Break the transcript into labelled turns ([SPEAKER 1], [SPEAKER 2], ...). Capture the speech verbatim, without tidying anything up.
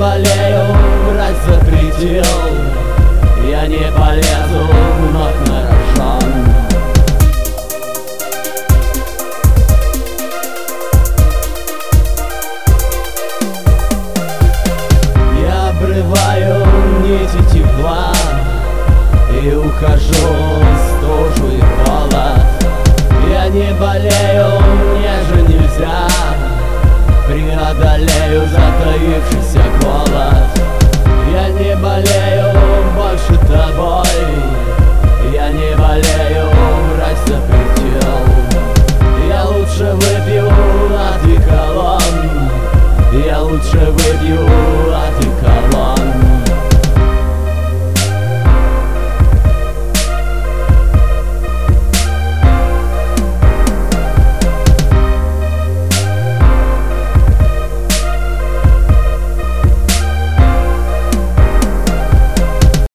[SPEAKER 1] болею, врач запретил. Я не полезу вновь на рожон. Я обрываю нити тепла и ухожу в стужу и холод. Я не болею, мне же нельзя. Преодолею затаившийся голод. Я не болею больше тобой.